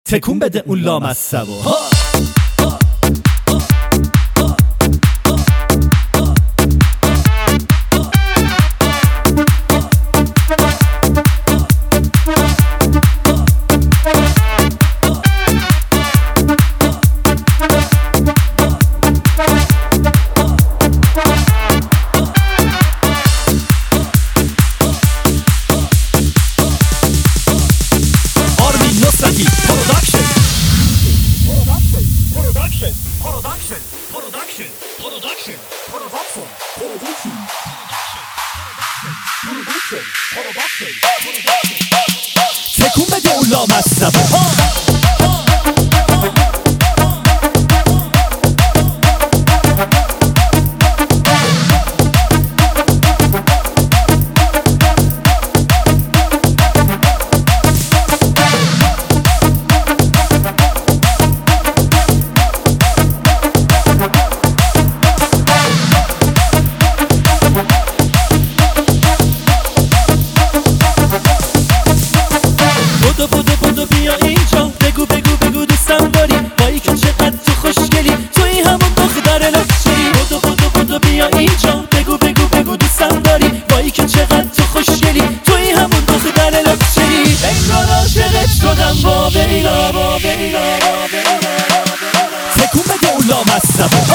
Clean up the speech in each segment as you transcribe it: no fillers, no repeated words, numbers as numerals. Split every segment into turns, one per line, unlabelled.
تکون بده اون لامصبو. تکون بده اون لامصبو. بدو بیا اینجا، بگو بگو بگو دوستم داری، بایی که چقدر تو خوشگلی، توی همون دختر لچی. بدو بیا اینجا، بگو بگو بگو دوستم داری، بایی که چقدر تو خوشگلی، توی همون دختر لچی. انگار عاشقت شدم با بیلا با بیلا با بیلا. تکون بده اون لامصبو.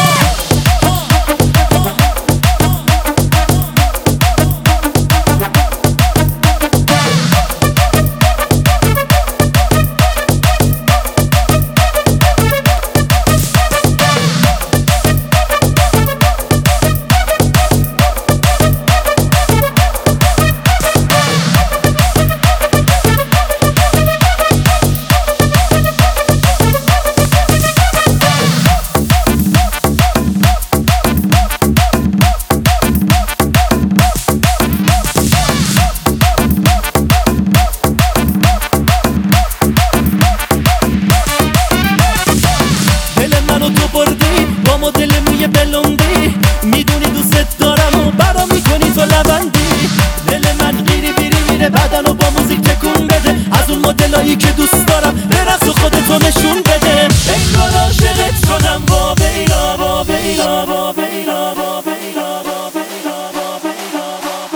با مدل موی بلوندی، میدونی دوست دارم و برا میکنی تو لبندی. دل من گیری بیری میره بدن و با موزیک تکون بده، از اون مدلایی که دوست دارم برقص و خودتو نشون بده. انگار عاشقت شدم با بیلا با بیلا با بیلا با بیلا با بیلا با بیلا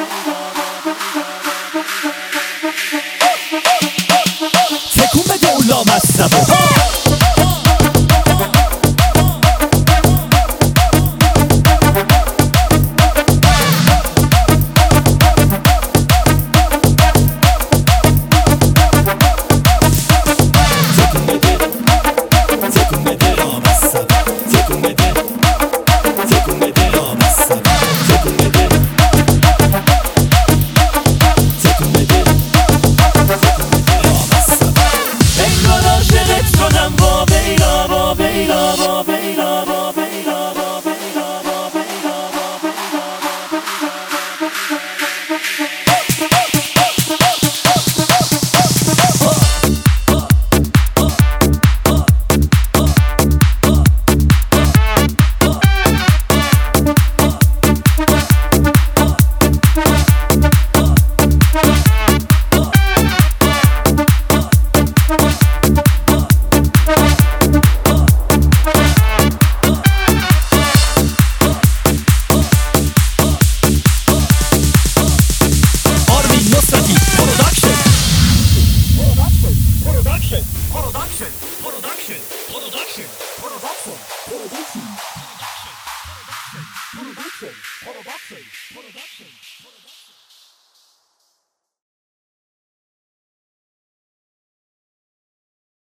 با بیلا. تکون بده اون لامصبو. Production.